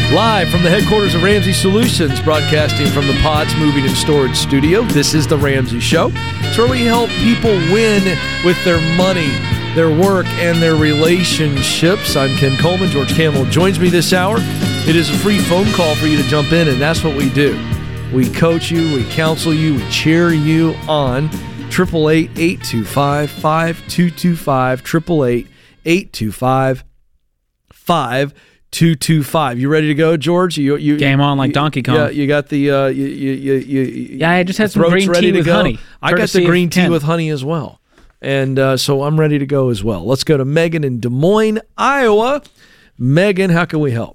Live from the headquarters of Ramsey Solutions, broadcasting from the Pods Moving and Storage Studio, this is The Ramsey Show. It's where we help people win with their money, their work, and their relationships. I'm Ken Coleman. George Campbell joins me this hour. It is a free phone call for you to jump in, and that's what we do. We coach you, we counsel you, we cheer you on. 888-825-5225, 888-825-5225. 225. You ready to go, George? You game on like Donkey Kong. Yeah, you got the yeah, I just had some green tea with honey. I got the green tea with honey as well, and so I'm ready to go as well. Let's go to Megan in Des Moines, Iowa. Megan, how can we help?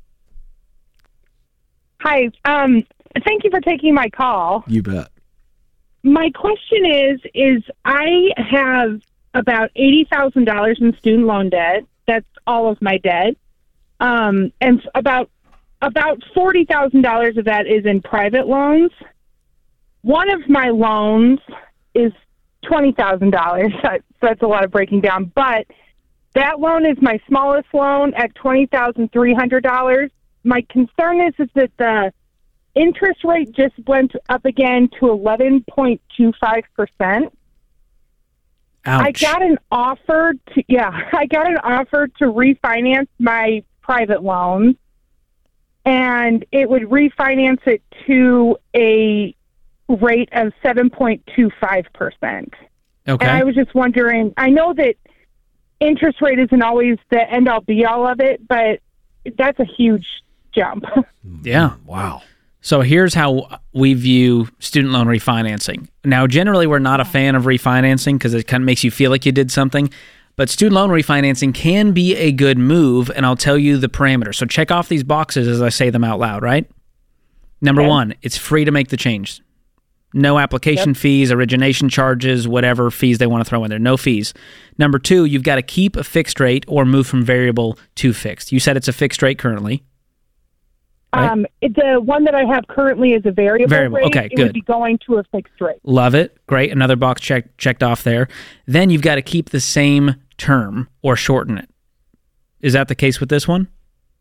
Hi. Thank you for taking my call. You bet. My question is I have about $80,000 in student loan debt. That's all of my debt. And about $40,000 of that is in private loans. One of my loans is $20,000. So that's a lot of breaking down. But that loan is my smallest loan at $20,300. My concern is that the interest rate just went up again to 11.25%. Ouch. I got an offer to refinance my private loan, and it would refinance it to a rate of 7.25%. Okay. And I was just wondering, I know that interest rate isn't always the end-all be-all of it, but that's a huge jump. Yeah. Wow. So here's how we view student loan refinancing. Now, generally, we're not a fan of refinancing because it kind of makes you feel like you did something. But student loan refinancing can be a good move, and I'll tell you the parameters. So check off these boxes as I say them out loud, right? Number one, it's free to make the change. No application fees, origination charges, whatever fees they want to throw in there. No fees. Number two, you've got to keep a fixed rate or move from variable to fixed. You said it's a fixed rate currently. Right? The one that I have currently is a variable rate. Okay, it good. would be going to a fixed rate. Love it. Great. Another box checked off there. Then you've got to keep the same term or shorten it. Is that the case with this one?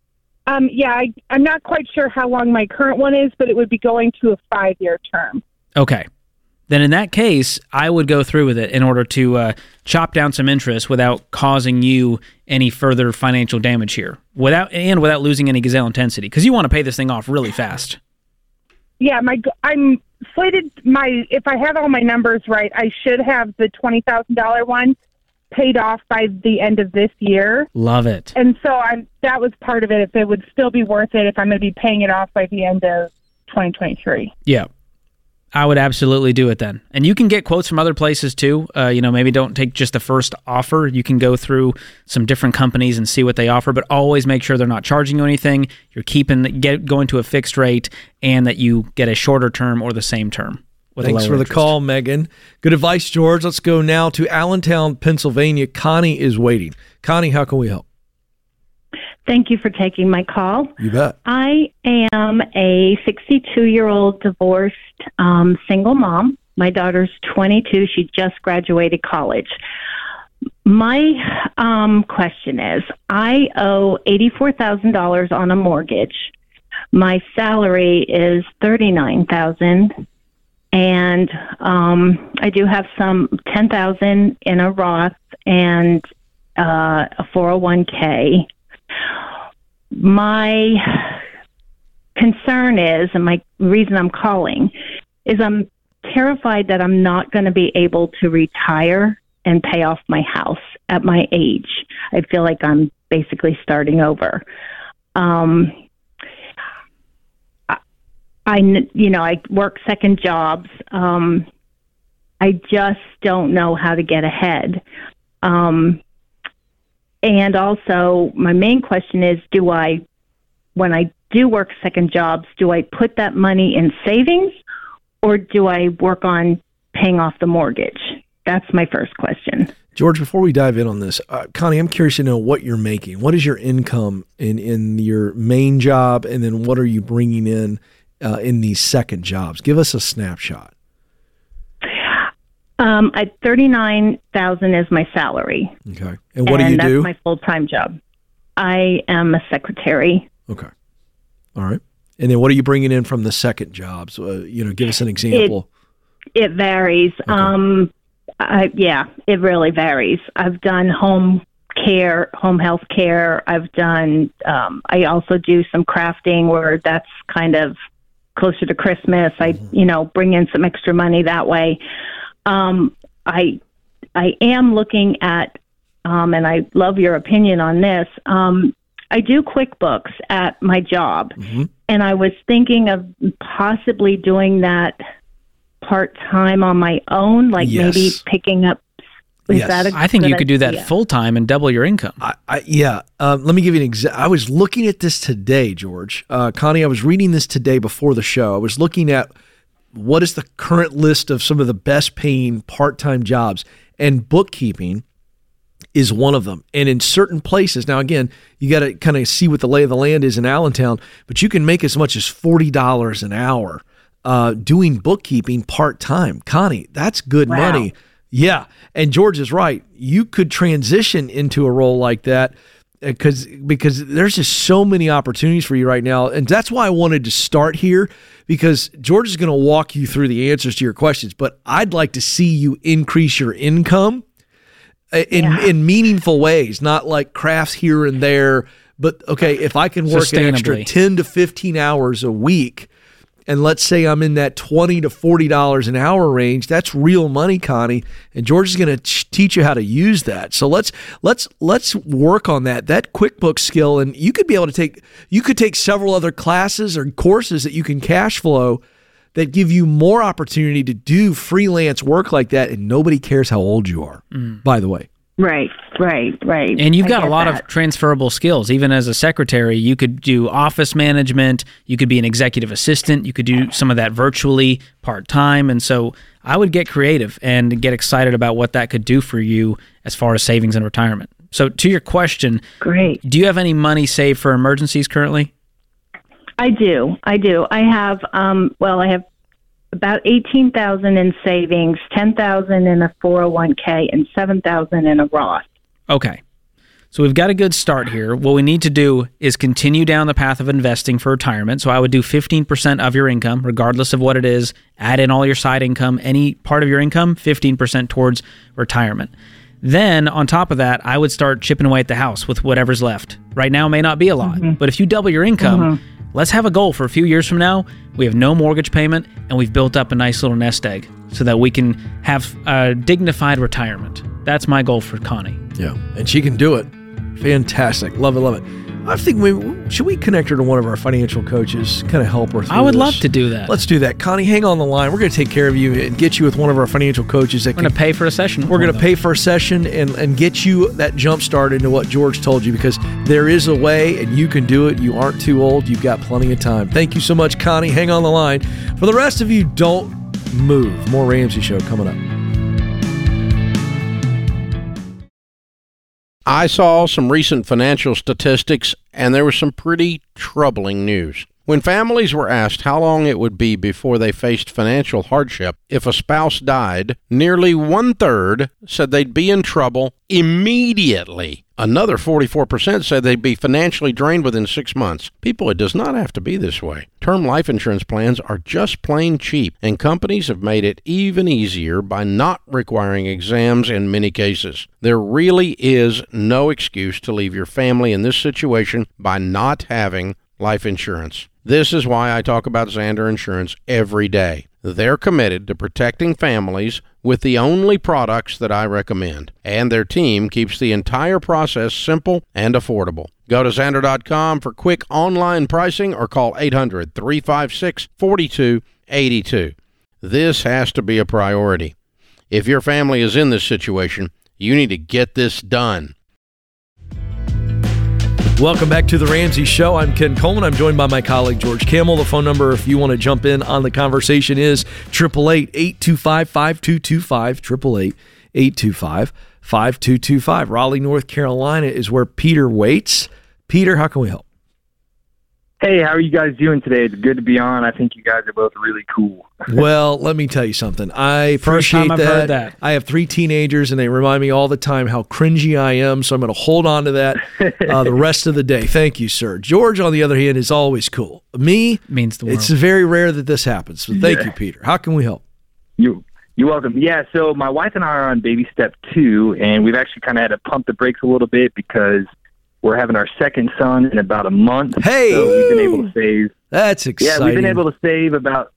Yeah, I'm not quite sure how long my current one is, but it would be going to a 5-year term. Okay. Then in that case, I would go through with it in order to chop down some interest without causing you any further financial damage here, without losing any gazelle intensity, because you want to pay this thing off really fast. Yeah, I'm slated. If I have all my numbers right, I should have the $20,000 one paid off by the end of this year. Love it. And so that was part of it. If it would still be worth it if I'm going to be paying it off by the end of 2023. Yeah. I would absolutely do it then. And you can get quotes from other places too. Maybe don't take just the first offer. You can go through some different companies and see what they offer, but always make sure they're not charging you anything. You're going to a fixed rate, and that you get a shorter term or the same term. Thanks for the call, Megan. Good advice, George. Let's go now to Allentown, Pennsylvania. Connie is waiting. Connie, how can we help? Thank you for taking my call. You bet. I am a 62-year-old divorced single mom. My daughter's 22. She just graduated college. My question is, I owe $84,000 on a mortgage. My salary is $39,000, and I do have some $10,000 in a Roth and a 401k. My concern is, and my reason I'm calling, is I'm terrified that I'm not going to be able to retire and pay off my house at my age. I feel like I'm basically starting over. I work second jobs. I just don't know how to get ahead. And also, my main question is, when I do work second jobs, do I put that money in savings, or do I work on paying off the mortgage? That's my first question. George, before we dive in on this, Connie, I'm curious to know what you're making. What is your income in your main job, and then what are you bringing in these second jobs? Give us a snapshot. At $39,000 is my salary. Okay. And what do you do? That's my full-time job. I am a secretary. Okay. All right. And then what are you bringing in from the second job? So, give us an example. It varies. Okay. It really varies. I've done home health care. I've done, I also do some crafting where that's kind of closer to Christmas. I bring in some extra money that way. I am looking at, and I love your opinion on this. I do QuickBooks at my job, and I was thinking of possibly doing that part-time on my own, like maybe picking up. I think you could do that full-time and double your income. Let me give you an example. I was looking at this today, George. Connie, I was reading this today before the show. I was looking at what is the current list of some of the best paying part-time jobs, and bookkeeping is one of them. And in certain places, now again, you got to kind of see what the lay of the land is in Allentown, but you can make as much as $40 an hour doing bookkeeping part-time. Connie, that's good money. Yeah. And George is right. You could transition into a role like that because there's just so many opportunities for you right now. And that's why I wanted to start here, because George is going to walk you through the answers to your questions, but I'd like to see you increase your income in meaningful ways, not like crafts here and there. But okay, if I can work an extra 10 to 15 hours a week, and let's say I'm in that $20 to $40 an hour range, that's real money, Connie. And George is going to teach you how to use that. So let's work on that QuickBooks skill. And you could take several other classes or courses that you can cash flow that give you more opportunity to do freelance work like that. And nobody cares how old you are, by the way. Right. And you've got a lot of transferable skills. Even as a secretary, you could do office management. You could be an executive assistant. You could do some of that virtually part-time. And so I would get creative and get excited about what that could do for you as far as savings and retirement. So to your question, great. Do you have any money saved for emergencies currently? I do. I have, I have about $18,000 in savings, $10,000 in a 401k, and $7,000 in a Roth. Okay. So we've got a good start here. What we need to do is continue down the path of investing for retirement. So I would do 15% of your income, regardless of what it is. Add in all your side income, any part of your income, 15% towards retirement. Then on top of that, I would start chipping away at the house with whatever's left. Right now it may not be a lot, but if you double your income, let's have a goal for a few years from now. We have no mortgage payment, and we've built up a nice little nest egg so that we can have a dignified retirement. That's my goal for Connie. Yeah, and she can do it. Fantastic. Love it. I think should we connect her to one of our financial coaches, kind of help her through I would love to do that. Let's do that. Connie, hang on the line. We're going to take care of you and get you with one of our financial coaches. We're going to pay for a session. We're going to pay for a session and get you that jump start into what George told you, because there is a way and you can do it. You aren't too old. You've got plenty of time. Thank you so much, Connie. Hang on the line. For the rest of you, don't move. More Ramsey Show coming up. I saw some recent financial statistics, and there was some pretty troubling news. When families were asked how long it would be before they faced financial hardship if a spouse died, nearly 1/3 said they'd be in trouble immediately. Another 44% said they'd be financially drained within 6 months. People, it does not have to be this way. Term life insurance plans are just plain cheap, and companies have made it even easier by not requiring exams in many cases. There really is no excuse to leave your family in this situation by not having life insurance. This is why I talk about Zander Insurance every day. They're committed to protecting families with the only products that I recommend, and their team keeps the entire process simple and affordable. Go to Zander.com for quick online pricing or call 800-356-4282. This has to be a priority. If your family is in this situation, you need to get this done. Welcome back to The Ramsey Show. I'm Ken Coleman. I'm joined by my colleague, George Kamel. The phone number, if you want to jump in on the conversation, is 888-825-5225, 888-825-5225. Raleigh, North Carolina is where Peter waits. Peter, how can we help? Hey, how are you guys doing today? It's good to be on. I think you guys are both really cool. Well, let me tell you something. I First appreciate time I've heard that. I have 3 teenagers, and they remind me all the time how cringy I am, so I'm going to hold on to that the rest of the day. Thank you, sir. George, on the other hand, is always cool. Me, Means the world. it's very rare that this happens, so thank you, Peter. How can we help? You're welcome. Yeah, so my wife and I are on baby step 2, and we've actually kind of had to pump the brakes a little bit because we're having our second son in about a month. Hey! So we've been able to save. That's exciting. Yeah, we've been able to save about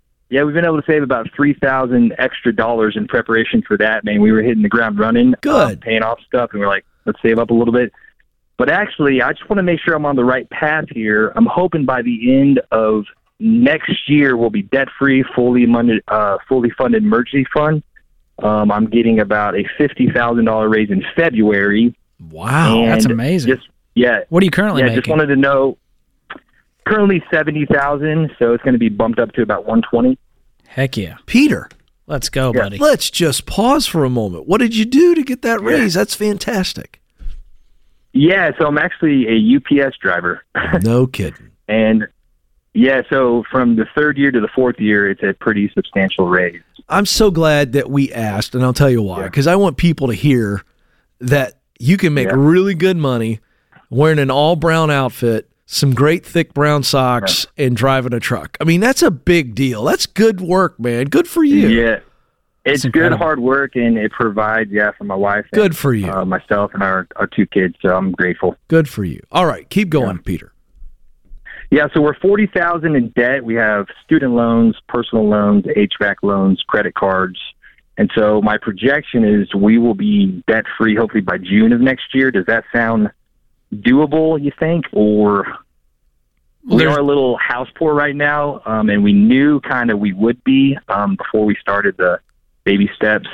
$3,000 extra dollars in preparation for that. Man, we were hitting the ground running, Good. paying off stuff, and we're like, let's save up a little bit. But actually, I just want to make sure I'm on the right path here. I'm hoping by the end of next year we'll be debt-free, fully funded emergency fund. I'm getting about a $50,000 raise in February. Wow. And That's amazing. What are you currently making? Just wanted to know. Currently $70,000, so it's going to be bumped up to about $120,000. Heck yeah. Peter, Let's go, buddy. let's just pause for a moment. What did you do to get that raise? That's fantastic. Yeah, so I'm actually a UPS driver. No kidding. And yeah, so from the 3rd year to the 4th year, it's a pretty substantial raise. I'm so glad that we asked, and I'll tell you why. Because I want people to hear that you can make really good money wearing an all-brown outfit, some great thick brown socks, and driving a truck. I mean, that's a big deal. That's good work, man. Good for you. Yeah. It's good incredible. hard work, and it provides, for my wife. And, Good for you. myself and our 2 kids, so I'm grateful. Good for you. All right, keep going, Peter. Yeah, so we're $40,000 in debt. We have student loans, personal loans, HVAC loans, credit cards. And so my projection is we will be debt-free hopefully by June of next year. Does that sound doable, you think? Or we are a little house poor right now, and we knew kind of we would be before we started the baby steps.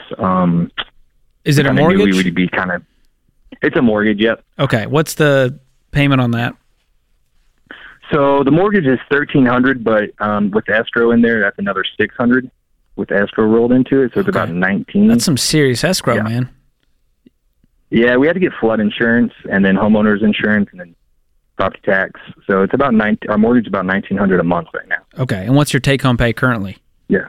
Is it a Knew mortgage? we would be kind of. It's a mortgage, yep. Okay. What's the payment on that? So the mortgage is $1,300, but with the escrow in there, that's another $600 with the escrow rolled into it. So it's about $19. That's some serious escrow, man. Yeah, we had to get flood insurance and then homeowners insurance and then property tax. So it's about our mortgage is about $1,900 a month right now. Okay. And what's your take-home pay currently? Yeah,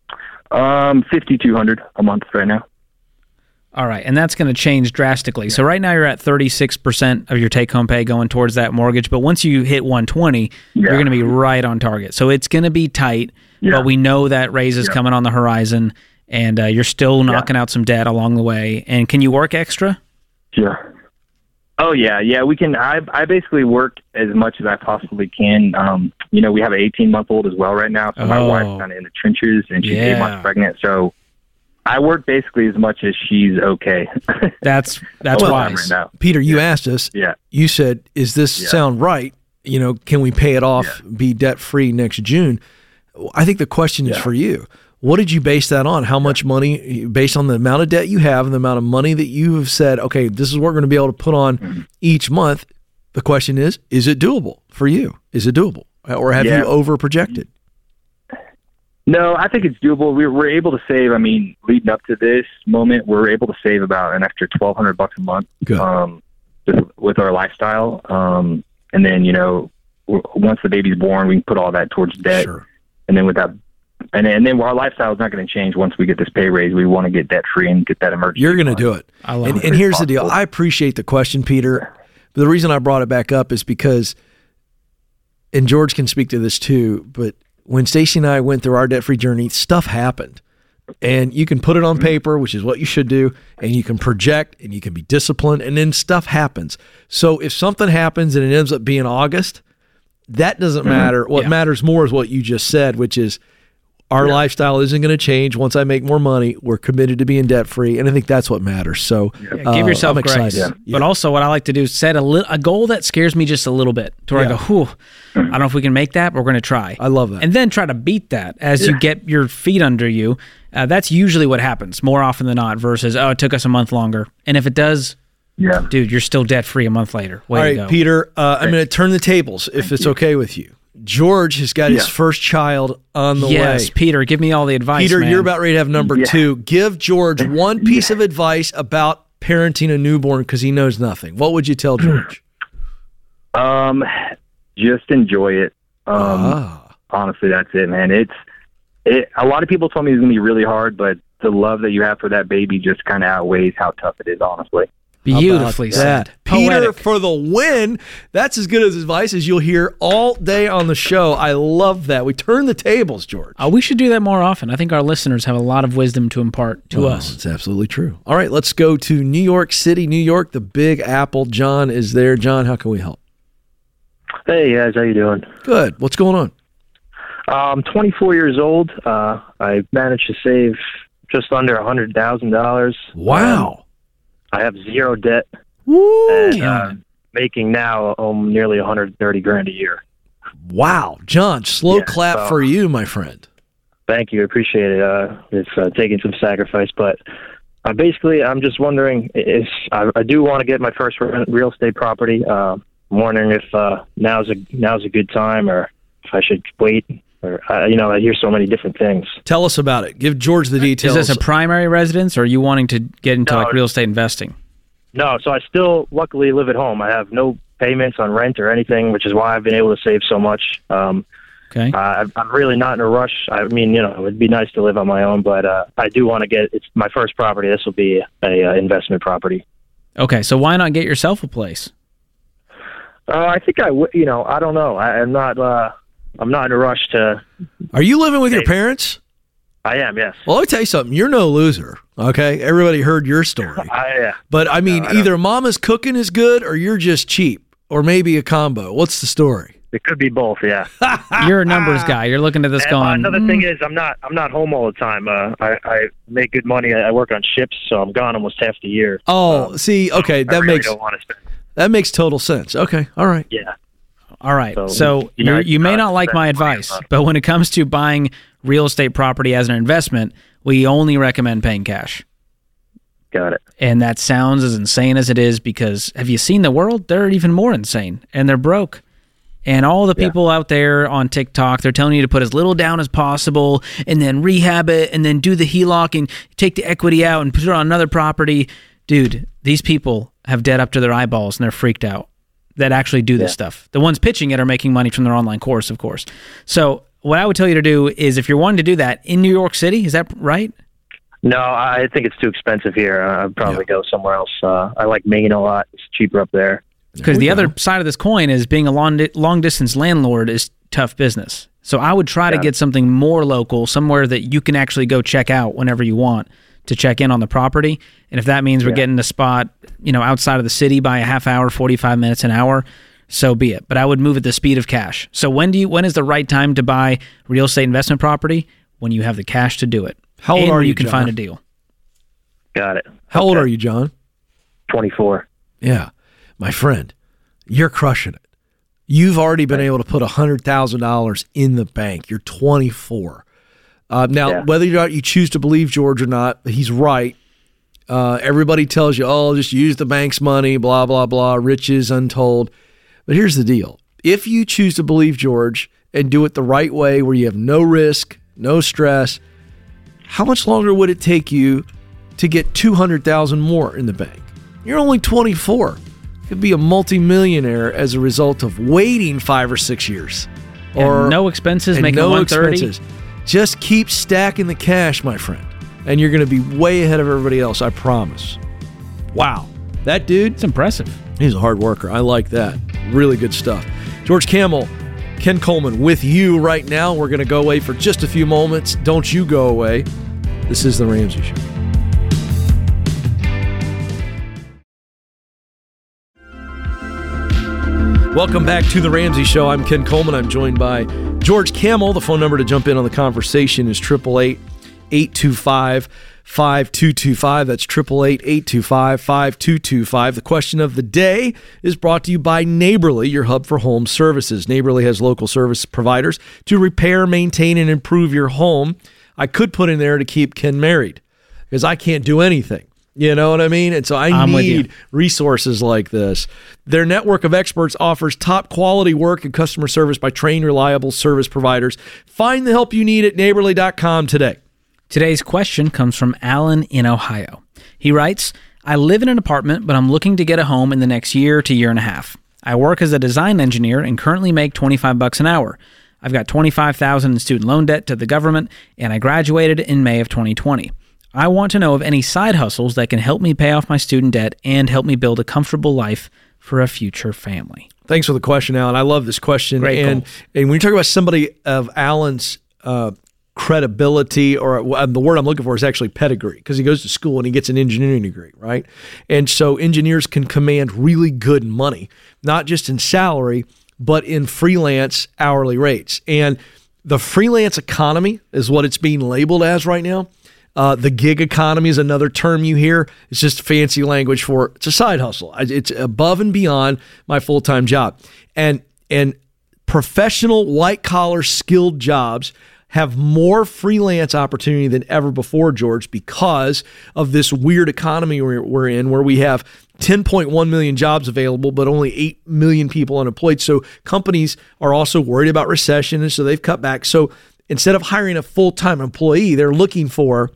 $5,200 a month right now. All right, and that's going to change drastically. So right now you're at 36% of your take-home pay going towards that mortgage, but once you hit 120, you're going to be right on target. So it's going to be tight, but we know that raise is coming on the horizon, and you're still knocking out some debt along the way. And can you work extra? Yeah. Oh, yeah, we can. I basically work as much as I possibly can. We have an 18-month-old as well right now, so my wife's kind of in the trenches, and she's 8 months pregnant, so I work basically as much as she's okay. That's wise. Right Peter, you asked us. Yeah. You said, "Is this sound right? Can we pay it off, be debt free next June?" I think the question is for you. What did you base that on? How much money, based on the amount of debt you have and the amount of money that you have said, okay, this is what we're going to be able to put on each month. The question is it doable for you? Is it doable? Or have you over projected? No, I think it's doable. We're able to save. Leading up to this moment, we're able to save about an extra $1,200 a month. Good. With our lifestyle. And then once the baby's born, we can put all that towards debt. Sure. And then with that, and then our lifestyle is not going to change once we get this pay raise. We want to get debt free and get that emergency. You're going to do it. I love it. And here's the deal. I appreciate the question, Peter. But the reason I brought it back up is because, and George can speak to this too, but when Stacy and I went through our debt-free journey, stuff happened. And you can put it on paper, which is what you should do, and you can project, and you can be disciplined, and then stuff happens. So if something happens and it ends up being August, that doesn't matter. What matters more is what you just said, which is our lifestyle isn't going to change. Once I make more money, we're committed to being debt-free, and I think that's what matters. So give yourself I'm grace. excited. But also what I like to do is set a goal that scares me just a little bit to where I go, whew, I don't know if we can make that, but we're going to try. I love that. And then try to beat that as you get your feet under you. That's usually what happens more often than not versus, it took us a month longer. And if it does, dude, you're still debt-free a month later. Way All to right, go. Peter, I'm going to turn the tables if it's okay with you. George has got his first child on the way. Yes, Peter, give me all the advice, Peter, man. you're about ready to have number 2. Give George one piece of advice about parenting a newborn because he knows nothing. What would you tell George? Just enjoy it. Honestly, that's it, man. A lot of people told me it's going to be really hard, but the love that you have for that baby just kind of outweighs how tough it is, honestly. Beautifully said. Peter Poetic. for the win. That's as good as advice as you'll hear all day on the show. I love that. We turn the tables, George. We should do that more often. I think our listeners have a lot of wisdom to impart to us. It's absolutely true. All right, let's go to New York City, New York, the Big Apple. John is there. John, how can we help? Hey, guys. How you doing? Good. What's going on? I'm 24 years old. I managed to save just under $100,000. Wow. I have zero debt. Woo. And making now nearly $130,000 a year. Wow. John, slow clap for you, my friend. Thank you. I appreciate it. It's taking some sacrifice, but basically, I'm just wondering if I do want to get my first real estate property. I'm wondering if now's a good time, or if I should wait. Or I hear so many different things. Tell us about it. Give George the details. Is this a primary residence, or are you wanting to get into like real estate investing? No, so I still luckily live at home. I have no payments on rent or anything, which is why I've been able to save so much. Okay. I'm really not in a rush. I mean, it'd be nice to live on my own, but I do want to it's my first property. This will be a investment property. Okay, so why not get yourself a place? I think I would. I don't know. I'm not in a rush to. Are you living with your parents? I am, yes. Well, let me tell you something. You're no loser, okay? Everybody heard your story. Yeah. But, I mean, either mama's cooking is good or you're just cheap, or maybe a combo. What's the story? It could be both, yeah. You're a numbers guy. You're looking at this and going... Another thing is I'm not home all the time. I make good money. I work on ships, so I'm gone almost half the year. Oh, see, okay. Don't want to spend. That makes total sense. Okay, all right. Yeah. All right, so you may not like my advice, but when it comes to buying real estate property as an investment, we only recommend paying cash. Got it. And that sounds as insane as it is, because have you seen the world? They're even more insane, and they're broke. And all the people out there on TikTok, they're telling you to put as little down as possible and then rehab it and then do the HELOC and take the equity out and put it on another property. Dude, these people have debt up to their eyeballs, and they're freaked out that actually do this stuff. The ones pitching it are making money from their online course, of course. So what I would tell you to do is, if you're wanting to do that in New York City, is that right? No, I think it's too expensive here. I'd probably go somewhere else. I like Maine a lot. It's cheaper up there. Because the other side of this coin is being a long-distance landlord is tough business. So I would try to get something more local, somewhere that you can actually go check out whenever you want to check in on the property. And if that means we're getting a spot, outside of the city by a half hour, 45 minutes, an hour, so be it. But I would move at the speed of cash. So when is the right time to buy real estate investment property? When you have the cash to do it. How old are you, you can John? find a deal. Got it. How old are you, John? 24. Yeah. My friend, you're crushing it. You've already been able to put $100,000 in the bank. You're 24. Now, whether or not you choose to believe George or not, he's right. Everybody tells you, just use the bank's money, blah, blah, blah, riches untold. But here's the deal. If you choose to believe George and do it the right way, where you have no risk, no stress, how much longer would it take you to get $200,000 more in the bank? You're only 24. You could be a multimillionaire as a result of waiting 5 or 6 years. And no expenses, making no 130. Expenses. Just keep stacking the cash, my friend, and you're going to be way ahead of everybody else, I promise. Wow. That dude, it's impressive. He's a hard worker. I like that. Really good stuff. George Kamel, Ken Coleman with you right now. We're going to go away for just a few moments. Don't you go away. This is The Ramsey Show. Welcome back to The Ramsey Show. I'm Ken Coleman. I'm joined by George Kamel. The phone number to jump in on the conversation is 888-825-5225. That's 888-825-5225. The question of the day is brought to you by Neighborly, your hub for home services. Neighborly has local service providers to repair, maintain, and improve your home. I could put in there to keep Ken married, because I can't do anything. You know what I mean? And so I need resources like this. Their network of experts offers top quality work and customer service by trained, reliable service providers. Find the help you need at neighborly.com today. Today's question comes from Alan in Ohio. He writes, I live in an apartment, but I'm looking to get a home in the next year to year and a half. I work as a design engineer and currently make $25 an hour. I've got $25,000 in student loan debt to the government, and I graduated in May of 2020. I want to know of any side hustles that can help me pay off my student debt and help me build a comfortable life for a future family. Thanks for the question, Alan. I love this question. Great and when you talk about somebody of Alan's credibility, or the word I'm looking for is actually pedigree, because he goes to school and he gets an engineering degree, right? And so engineers can command really good money, not just in salary, but in freelance hourly rates. And the freelance economy is what it's being labeled as right now. The gig economy is another term you hear. It's just fancy language for it's a side hustle. It's above and beyond my full-time job. And professional white-collar skilled jobs have more freelance opportunity than ever before, George, because of this weird economy we're in, where we have 10.1 million jobs available, but only 8 million people unemployed. So companies are also worried about recession, and so they've cut back. So instead of hiring a full-time employee, they're looking for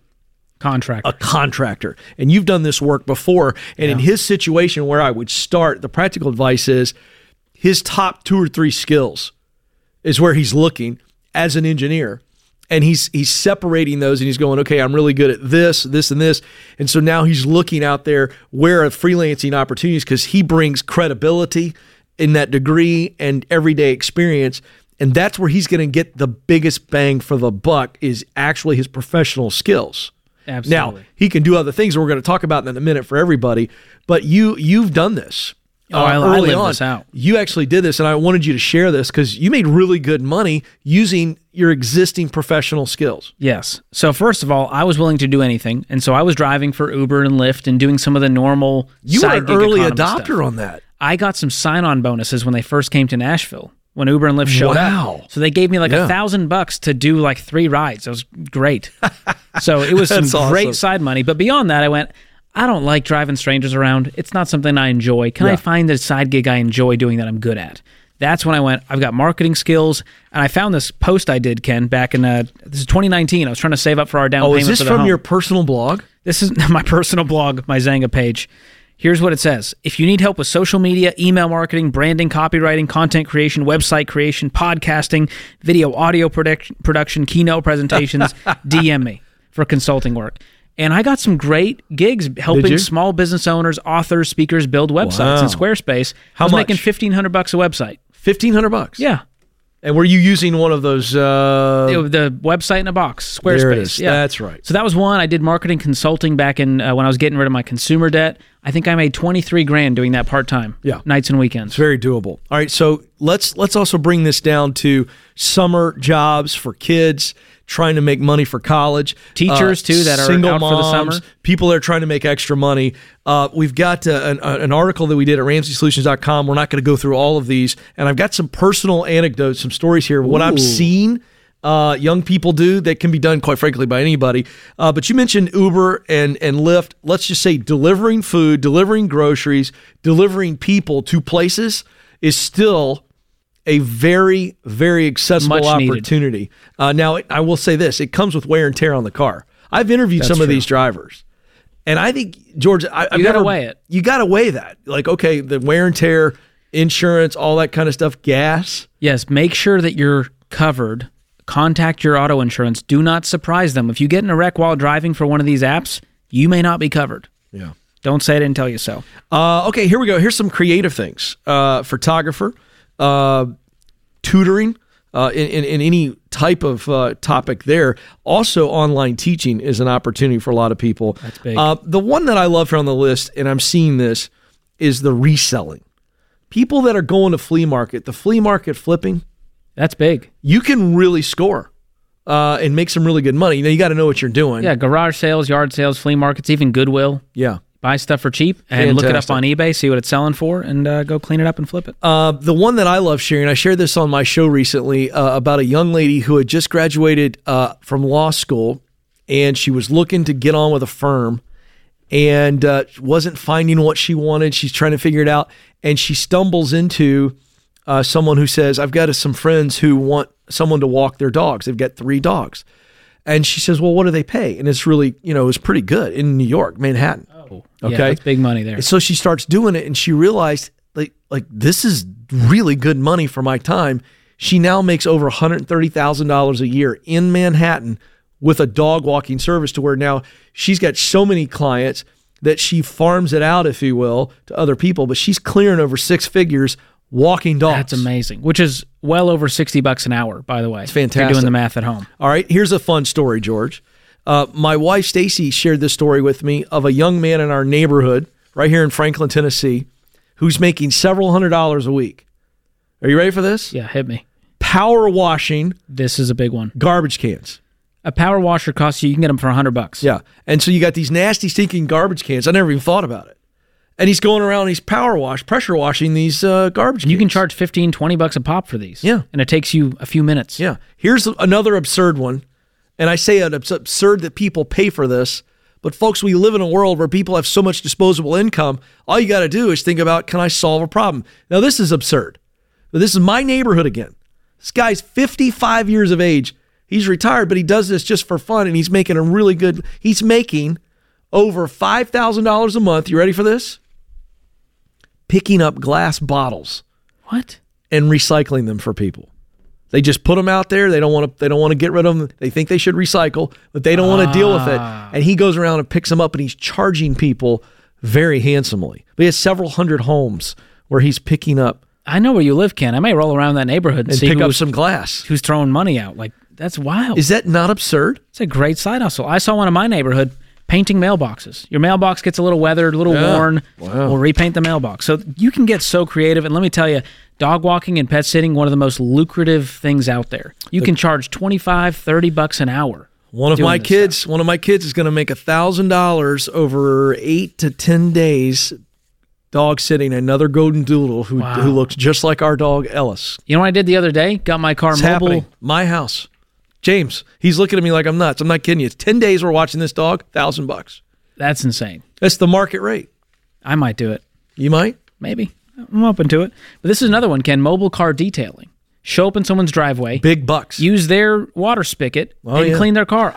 a contractor. And you've done this work before. And in his situation, where I would start, the practical advice is his top 2 or 3 skills is where he's looking as an engineer. And he's separating those, and he's going, okay, I'm really good at this, this, and this. And so now he's looking out there where are freelancing opportunities, because he brings credibility in that degree and everyday experience. And that's where he's going to get the biggest bang for the buck, is actually his professional skills. Absolutely. Now, he can do other things that we're going to talk about in a minute for everybody, but you've done this. I lived this out. You actually did this, and I wanted you to share this because you made really good money using your existing professional skills. Yes. So first of all, I was willing to do anything, and so I was driving for Uber and Lyft and doing some of the normal side gig You were an early economy adopter stuff. on that. I got some sign-on bonuses when they first came to Nashville, when Uber and Lyft showed up. So they gave me like $1,000 to do like 3 rides. It was great. So it was some great side money. But beyond that, I went, I don't like driving strangers around. It's not something I enjoy. Can I find a side gig I enjoy doing that I'm good at? That's when I went, I've got marketing skills. And I found this post I did, Ken, back in, this is 2019. I was trying to save up for our down payment. Oh, is this from your personal blog? This is my personal blog, my Zanga page. Here's what it says. If you need help with social media, email marketing, branding, copywriting, content creation, website creation, podcasting, video, audio production, keynote presentations, DM me for consulting work. And I got some great gigs helping small business owners, authors, speakers build websites in Squarespace. How much? Making $1,500 a website. $1,500? Yeah. And were you using one of those? The website in a box, Squarespace. There it is. Yeah. That's right. So that was one. I did marketing consulting back in when I was getting rid of my consumer debt. I think I made $23,000 doing that part time. Yeah, nights and weekends. It's very doable. All right, so let's also bring this down to summer jobs for kids trying to make money for college. Teachers too that are single out moms, for the summer. People that are trying to make extra money. We've got an article that we did at RamseySolutions.com. We're not going to go through all of these, and I've got some personal anecdotes, some stories here of what I'm seeing young people do that can be done, quite frankly, by anybody. But you mentioned Uber and Lyft. Let's just say delivering food, delivering groceries, delivering people to places is still a very, very accessible opportunity. Now, I will say this. It comes with wear and tear on the car. I've interviewed some of these drivers. And I think, George, you got to weigh it. You got to weigh that. Like, okay, the wear and tear, insurance, all that kind of stuff, gas. Yes, make sure that you're covered. Contact your auto insurance. Do not surprise them. If you get in a wreck while driving for one of these apps, you may not be covered. Yeah. Don't say I didn't tell you so. Okay, here we go. Here's some creative things. Photographer, tutoring, in any type of topic there. Also, online teaching is an opportunity for a lot of people. That's big. The one that I love here on the list, and I'm seeing this, is the reselling. People that are going to flea market, the flea market flipping. That's big. You can really score and make some really good money. Now, you got to know what you're doing. Yeah, garage sales, yard sales, flea markets, even Goodwill. Yeah. Buy stuff for cheap and look it up on eBay, see what it's selling for, and go clean it up and flip it. The one that I love sharing, I shared this on my show recently about a young lady who had just graduated from law school, and she was looking to get on with a firm and wasn't finding what she wanted. She's trying to figure it out, and she stumbles into someone who says, I've got some friends who want someone to walk their dogs. They've got 3 dogs. And she says, well, what do they pay? And it's really, it's pretty good in New York, Manhattan. Oh, okay. Yeah, that's big money there. So she starts doing it, and she realized like this is really good money for my time. She now makes over $130,000 a year in Manhattan with a dog walking service, to where now she's got so many clients that she farms it out, if you will, to other people, but she's clearing over six figures walking dogs. That's amazing, which is well over $60 an hour, by the way. It's fantastic. If you're doing the math at home. All right, here's a fun story, George. My wife, Stacy, shared this story with me of a young man in our neighborhood right here in Franklin, Tennessee, who's making several $100s a week. Are you ready for this? Yeah, hit me. Power washing. This is a big one. Garbage cans. A power washer costs you can get them for $100. Yeah. And so you got these nasty, stinking garbage cans. I never even thought about it. And he's going around, he's pressure washing these garbage cans. You can charge $15, $20 a pop for these. Yeah. And it takes you a few minutes. Yeah. Here's another absurd one. And I say it's absurd that people pay for this. But folks, we live in a world where people have so much disposable income. All you got to do is think about, can I solve a problem? Now, this is absurd. But this is my neighborhood again. This guy's 55 years of age. He's retired, but he does this just for fun, and he's making he's making over $5,000 a month. You ready for this? Picking up glass bottles. What? And recycling them for people. They just put them out there. They don't want to get rid of them. They think they should recycle, but they don't want to deal with it. And he goes around and picks them up, and he's charging people very handsomely. But he has several hundred homes where he's picking up. I know where you live, Ken. I may roll around that neighborhood and see pick up some glass. Who's throwing money out. Like, that's wild. Is that not absurd? It's a great side hustle. I saw one in my neighborhood painting mailboxes. Your mailbox gets a little weathered, a little worn. Wow. We'll repaint the mailbox. So you can get so creative. And let me tell you, dog walking and pet sitting, one of the most lucrative things out there. You can charge $25, $30 an hour. One of my kids is going to make $1,000 over 8 to 10 days dog sitting another golden doodle who looks just like our dog Ellis. You know what I did the other day? Got my car mobile. Happening. My house. James, he's looking at me like I'm nuts. I'm not kidding you. It's 10 days we're watching this dog, $1,000. That's insane. That's the market rate. I might do it. You might? Maybe. I'm open to it. But this is another one, Ken. Mobile car detailing. Show up in someone's driveway. Big bucks. Use their water spigot and clean their car.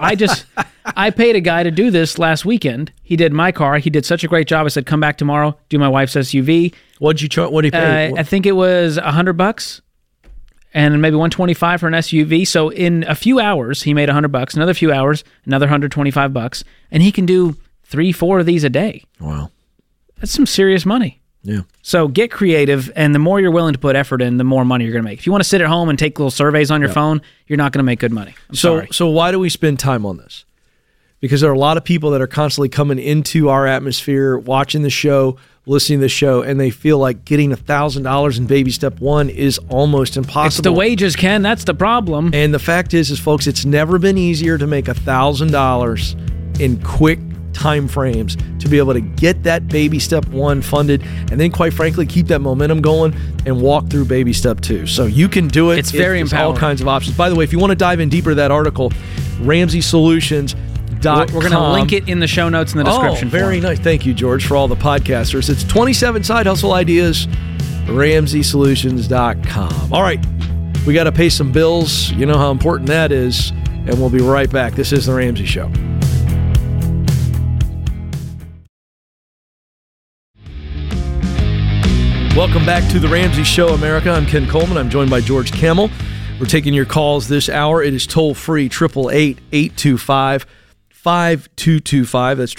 I paid a guy to do this last weekend. He did my car. He did such a great job. I said, come back tomorrow, do my wife's SUV. What'd you charge? What did he pay? I think it was $100 and maybe $125 for an SUV. So in a few hours, he made $100. Another few hours, another $125, and he can do 3-4 of these a day. Wow. That's some serious money. Yeah. So get creative, and the more you're willing to put effort in, the more money you're going to make. If you want to sit at home and take little surveys on your phone, you're not going to make good money. So why do we spend time on this? Because there are a lot of people that are constantly coming into our atmosphere, watching the show, listening to the show, and they feel like getting $1,000 in baby step one is almost impossible. It's the wages, Ken. That's the problem. And the fact is folks, it's never been easier to make $1,000 in quick time frames to be able to get that baby step one funded, and then quite frankly keep that momentum going and walk through baby step two. So you can do it. It's very empowering. All kinds of options. By the way, if you want to dive in deeper to that article, RamseySolutions.com. We're going to link it in the show notes in the description. Very nice. Thank you, George, for all the podcasters. It's 27 side hustle ideas. RamseySolutions.com. All right, we got to pay some bills. You know how important that is, and we'll be right back. This is The Ramsey Show. Welcome back to The Ramsey Show, America. I'm Ken Coleman. I'm joined by George Kamel. We're taking your calls this hour. It is toll-free, 888-825-5225. That's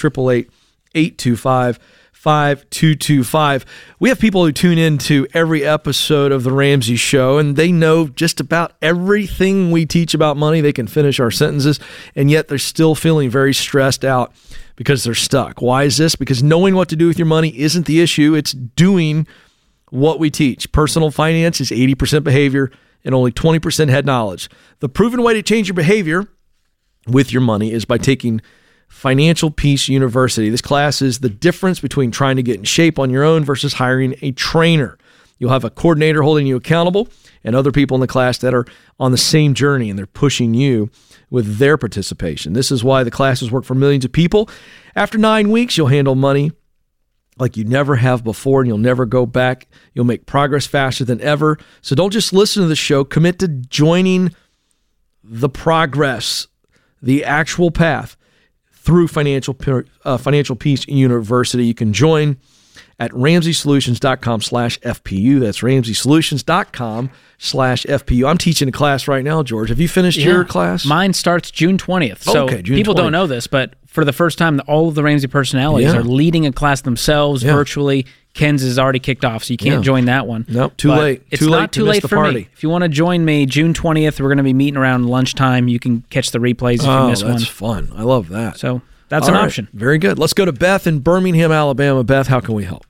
888-825-5225. We have people who tune in to every episode of The Ramsey Show, and they know just about everything we teach about money. They can finish our sentences, and yet they're still feeling very stressed out because they're stuck. Why is this? Because knowing what to do with your money isn't the issue. It's doing what we teach. Personal finance is 80% behavior and only 20% head knowledge. The proven way to change your behavior with your money is by taking Financial Peace University. This class is the difference between trying to get in shape on your own versus hiring a trainer. You'll have a coordinator holding you accountable and other people in the class that are on the same journey, and they're pushing you with their participation. This is why the classes work for millions of people. After 9 weeks, you'll handle money like you never have before, and you'll never go back. You'll make progress faster than ever. So don't just listen to the show. Commit to joining the progress, the actual path through Financial Peace University. You can join at RamseySolutions.com/FPU. That's RamseySolutions.com/FPU. I'm teaching a class right now, George. Have you finished your class? Mine starts June 20th. So okay, June people 20th. don't know this, but for the first time, all of the Ramsey personalities are leading a class themselves virtually. Ken's is already kicked off, so you can't join that one. Nope, too late. It's too not late too to miss late the for party. me. If you want to join me, June 20th, we're going to be meeting around lunchtime. You can catch the replays if you miss one. That's fun. I love that. So that's All an right. option. Very good. Let's go to Beth in Birmingham, Alabama. Beth, how can we help?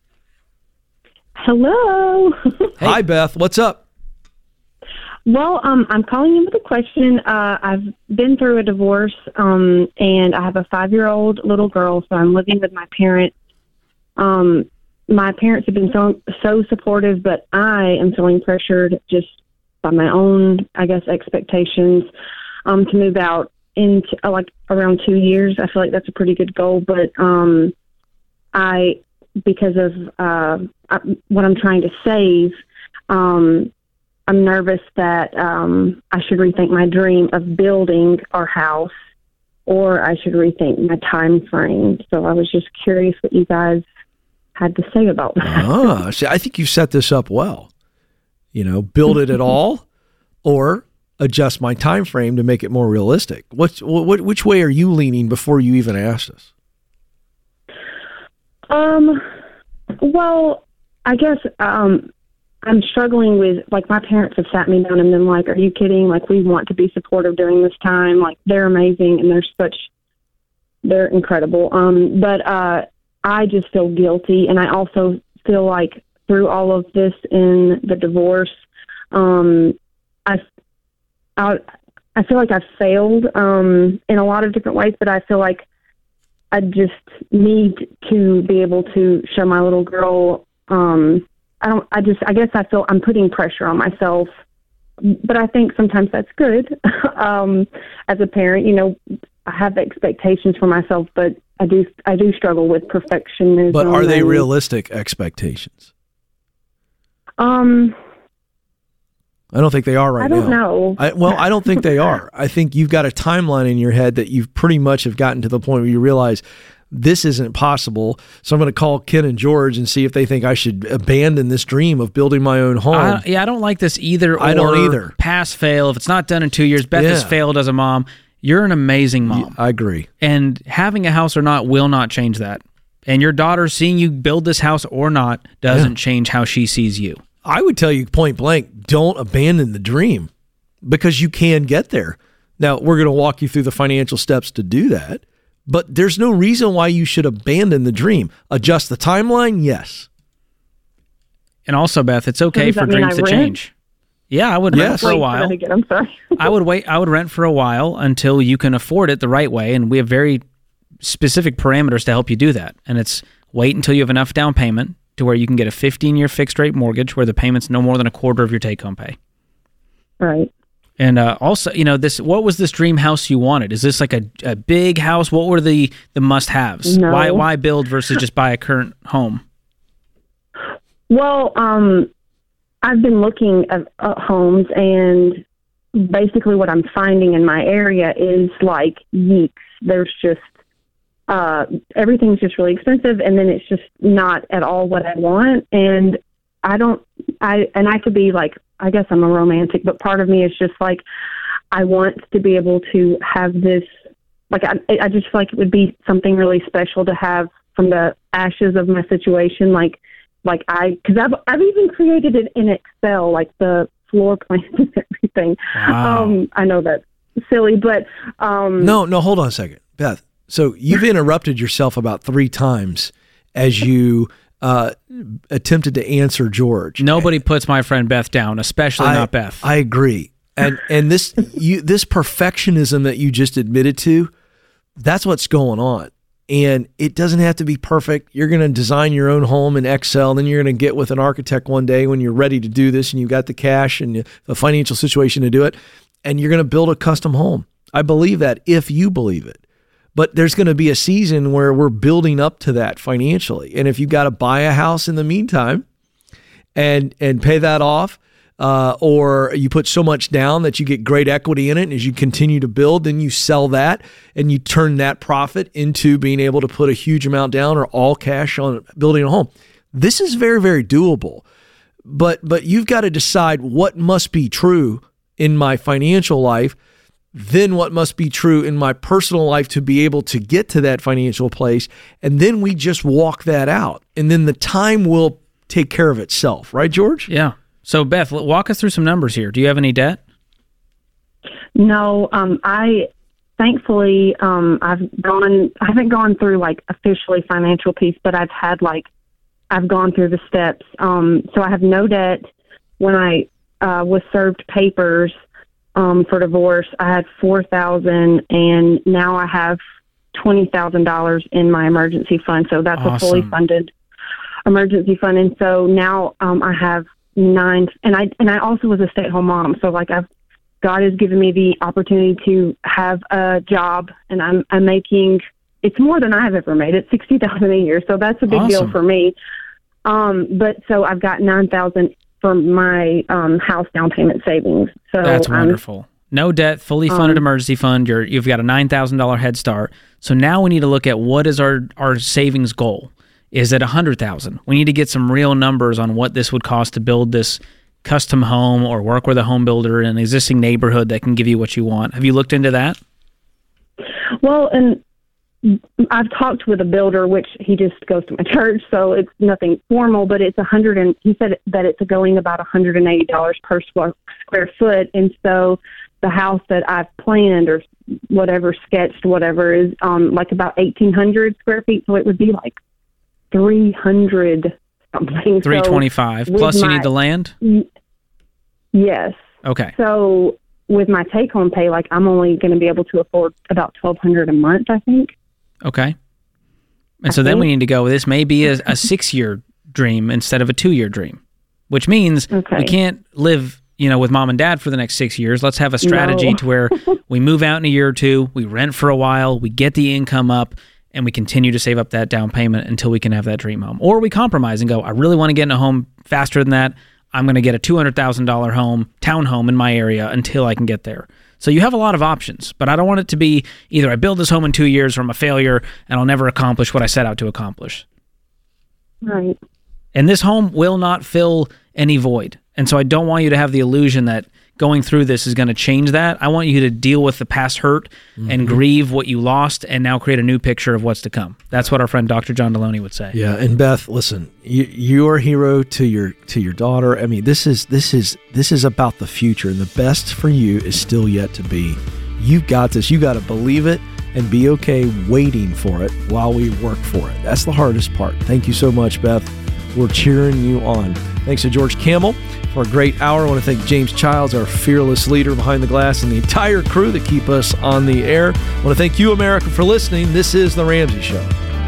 Hello. Hi, Beth. What's up? Well, I'm calling in with a question. I've been through a divorce, and I have a 5-year-old little girl, so I'm living with my parents. My parents have been so supportive, but I am feeling pressured just by my own, I guess, expectations to move out into like around 2 years. I feel like that's a pretty good goal, but because of what I'm trying to save, I'm nervous that I should rethink my dream of building our house, or I should rethink my time frame. So I was just curious what you guys had to say about that. See, I think you set this up well. Build it at all, or adjust my time frame to make it more realistic. Which way are you leaning before you even asked us? Well, I guess I'm struggling with, like, my parents have sat me down and been like, are you kidding? Like, we want to be supportive during this time. Like, they're amazing and they're incredible. But I just feel guilty. And I also feel like through all of this in the divorce, I feel like I've failed in a lot of different ways, but I feel like I just need to be able to show my little girl, I guess I feel I'm putting pressure on myself, but I think sometimes that's good. As a parent, I have expectations for myself, but I do struggle with perfectionism. But are they realistic expectations? I don't think they are right now. I don't know. I don't think they are. I think you've got a timeline in your head that you've pretty much have gotten to the point where you realize this isn't possible. So I'm going to call Ken and George and see if they think I should abandon this dream of building my own home. I don't like this either. I don't either. Pass, fail. If it's not done in 2 years, Beth has failed as a mom. You're an amazing mom. I agree. And having a house or not will not change that. And your daughter seeing you build this house or not doesn't change how she sees you. I would tell you point blank, don't abandon the dream, because you can get there. Now, we're going to walk you through the financial steps to do that, but there's no reason why you should abandon the dream. Adjust the timeline, yes. And also, Beth, it's okay for dreams to change. Yeah, I would rent for a while. I'm sorry. I would rent for a while until you can afford it the right way, and we have very specific parameters to help you do that. And it's wait until you have enough down payment to where you can get a 15-year fixed-rate mortgage where the payment's no more than a quarter of your take-home pay. Right. And also, what was this dream house you wanted? Is this like a big house? What were the must-haves? No. Why build versus just buy a current home? Well, I've been looking at homes, and basically what I'm finding in my area is like yeeks. There's just everything's just really expensive, and then it's just not at all what I want. And I could be like, I guess I'm a romantic, but part of me is just like, I want to be able to have this, like, I just feel like it would be something really special to have from the ashes of my situation. Because I've even created it in Excel, like the floor plans and everything. Wow. I know that's silly, but No, hold on a second, Beth. So you've interrupted yourself about 3 times as you attempted to answer George. Nobody puts my friend Beth down, especially not Beth. I agree. And this this perfectionism that you just admitted to, that's what's going on. And it doesn't have to be perfect. You're going to design your own home in Excel, then you're going to get with an architect one day when you're ready to do this and you've got the cash and the financial situation to do it, and you're going to build a custom home. I believe that, if you believe it. But there's going to be a season where we're building up to that financially. And if you've got to buy a house in the meantime and pay that off, or you put so much down that you get great equity in it. And as you continue to build, then you sell that and you turn that profit into being able to put a huge amount down or all cash on building a home. This is very, very doable. But you've got to decide what must be true in my financial life, then what must be true in my personal life to be able to get to that financial place. And then we just walk that out. And then the time will take care of itself. Right, George? Yeah. So, Beth, walk us through some numbers here. Do you have any debt? No, I thankfully I haven't gone through like officially financial piece, but I've gone through the steps. So I have no debt. When I was served papers for divorce, I had $4,000, and now I have $20,000 in my emergency fund. So that's awesome. A fully funded emergency fund, and so now I have 9. And I also was a stay-at-home mom. So like God has given me the opportunity to have a job, and I'm making. It's more than I have ever made. It's $60,000 a year, so that's a big deal for me. But so I've got $9,000 for my house down payment savings. So that's wonderful. No debt, fully funded emergency fund. You've got a $9,000 head start. So now we need to look at what is our savings goal. Is it $100,000? We need to get some real numbers on what this would cost to build this custom home or work with a home builder in an existing neighborhood that can give you what you want. Have you looked into that? Well, and I've talked with a builder, which he just goes to my church, so it's nothing formal, but it's he said that it's going about $180 per square foot. And so the house that I've planned or whatever, sketched, whatever, is like about 1,800 square feet. So it would be like 300 something. 325. So plus you need the land? Yes. Okay. So with my take-home pay, like I'm only going to be able to afford about $1,200 a month, I think. Okay. And so then we need to go, this may be a 6-year dream instead of a 2-year dream, which means we can't live, with mom and dad for the next 6 years. Let's have a strategy to where we move out in a year or two, we rent for a while, we get the income up, and we continue to save up that down payment until we can have that dream home. Or we compromise and go, I really want to get in a home faster than that. I'm going to get a $200,000 townhome in my area until I can get there. So you have a lot of options, but I don't want it to be either I build this home in 2 years or I'm a failure and I'll never accomplish what I set out to accomplish. Right. And this home will not fill any void. And so I don't want you to have the illusion that going through this is going to change that. I want you to deal with the past hurt and grieve what you lost and now create a new picture of what's to come. That's what our friend Dr. John Deloney would say. Yeah, and Beth, listen, you're a hero to your daughter. I mean, this is about the future, and the best for you is still yet to be. You've got this. You got to believe it and be okay waiting for it while we work for it. That's the hardest part. Thank you so much, Beth. We're cheering you on. Thanks to George Kamel for a great hour. I want to thank James Childs, our fearless leader behind the glass, and the entire crew that keep us on the air. I want to thank you, America, for listening. This is The Ramsey Show.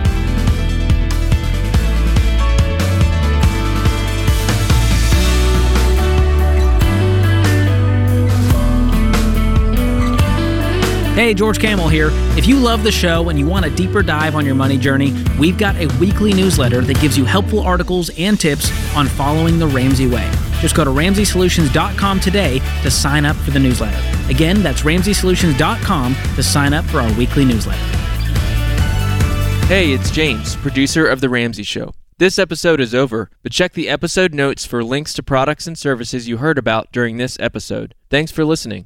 Hey, George Kamel here. If you love the show and you want a deeper dive on your money journey, we've got a weekly newsletter that gives you helpful articles and tips on following the Ramsey way. Just go to RamseySolutions.com today to sign up for the newsletter. Again, that's RamseySolutions.com to sign up for our weekly newsletter. Hey, it's James, producer of The Ramsey Show. This episode is over, but check the episode notes for links to products and services you heard about during this episode. Thanks for listening.